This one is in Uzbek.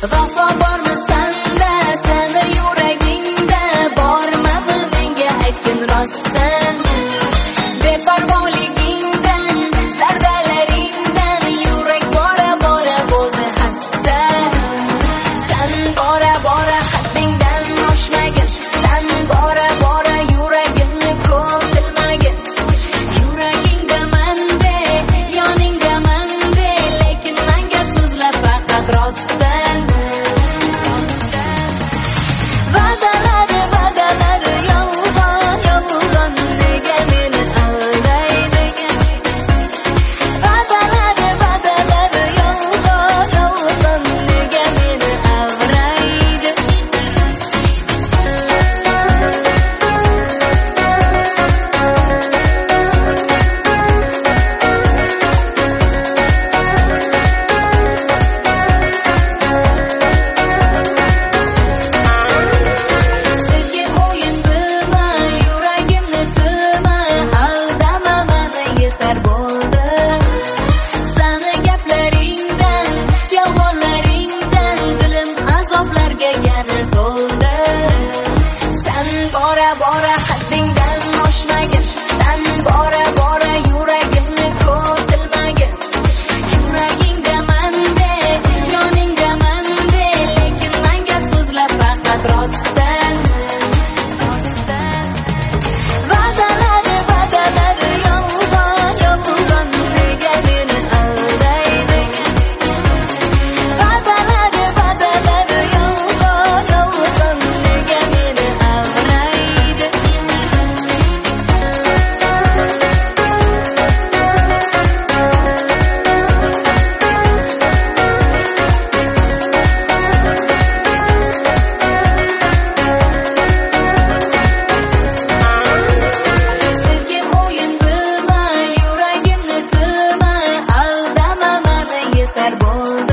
Vafo bormi sanda, seni yuragingda bormi bu menga aytgin rostdan. Beparvoligingdan, zarbalaringdan yurak bora bora bo'ldi xasta. Sen bora bora haddingdan oshmagin, sen bora bora yuragimni ko'tilmagin. Yuragingda mende, yoningda mende, lekin menga so'zlab faqat rostdan. Va'dalari yolg'on, yolg'on nega meni aldaydi? Va'dalari yolg'on, yolg'on nega meni avraydi? Sevgi o'yin bilma, yuragimni tilma, aldama meni yetar bo'ldi. Sani gaplaringdan, yolg'onlaringdan dilim azoblarga yana to'ldi. Sen bora bora haddingdan oshmagin, sen bora bora yuragimni ko'tilmagin. Yuragingda mende, yoningda mende, lekin menga so'zlab faqat rostdan. Va'dalari yolg'on, yolg'on nega meni aldaydi? Va'dalari yolg'on, yolg'on nega meni avraydi? Sevgi o'yin bilma, yuragimni tilma, aldama meni yetar bo'ldi.